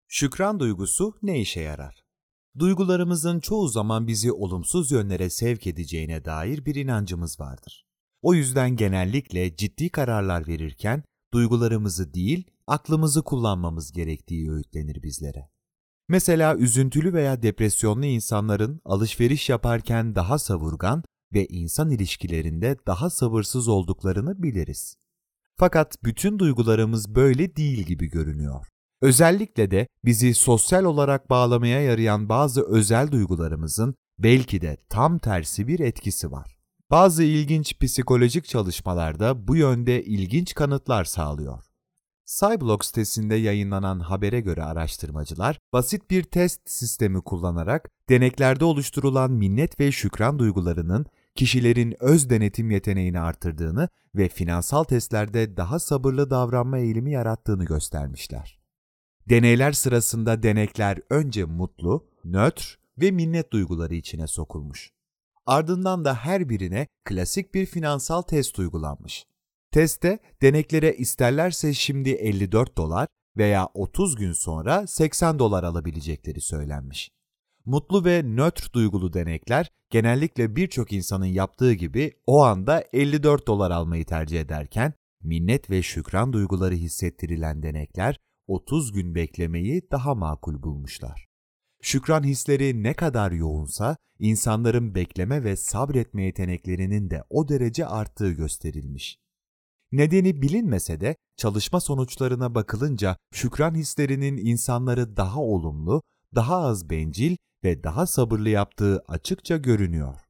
Şükran duygusu ne işe yarar? Duygularımızın çoğu zaman bizi olumsuz yönlere sevk edeceğine dair bir inancımız vardır. O yüzden genellikle ciddi kararlar verirken duygularımızı değil, aklımızı kullanmamız gerektiği öğütlenir bizlere. Mesela üzüntülü veya depresyonlu insanların alışveriş yaparken daha savurgan ve insan ilişkilerinde daha sabırsız olduklarını biliriz. Fakat bütün duygularımız böyle değil gibi görünüyor. Özellikle de bizi sosyal olarak bağlamaya yarayan bazı özel duygularımızın belki de tam tersi bir etkisi var. Bazı ilginç psikolojik çalışmalarda bu yönde ilginç kanıtlar sağlıyor. Cyblog sitesinde yayınlanan habere göre araştırmacılar, basit bir test sistemi kullanarak deneklerde oluşturulan minnet ve şükran duygularının kişilerin öz denetim yeteneğini artırdığını ve finansal testlerde daha sabırlı davranma eğilimi yarattığını göstermişler. Deneyler sırasında denekler önce mutlu, nötr ve minnet duyguları içine sokulmuş. Ardından da her birine klasik bir finansal test uygulanmış. Testte deneklere isterlerse şimdi $54 veya 30 gün sonra $80 alabilecekleri söylenmiş. Mutlu ve nötr duygulu denekler genellikle birçok insanın yaptığı gibi o anda $54 almayı tercih ederken, minnet ve şükran duyguları hissettirilen denekler 30 gün beklemeyi daha makul bulmuşlar. Şükran hisleri ne kadar yoğunsa, insanların bekleme ve sabretme yeteneklerinin de o derece arttığı gösterilmiş. Nedeni bilinmese de çalışma sonuçlarına bakılınca şükran hislerinin insanları daha olumlu, daha az bencil ve daha sabırlı yaptığı açıkça görünüyor.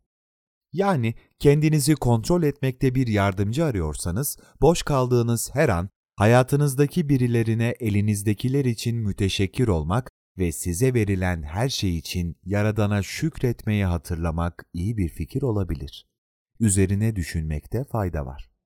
Yani kendinizi kontrol etmekte bir yardımcı arıyorsanız, boş kaldığınız her an hayatınızdaki birilerine elinizdekiler için müteşekkir olmak ve size verilen her şey için Yaradan'a şükretmeyi hatırlamak iyi bir fikir olabilir. Üzerine düşünmekte fayda var.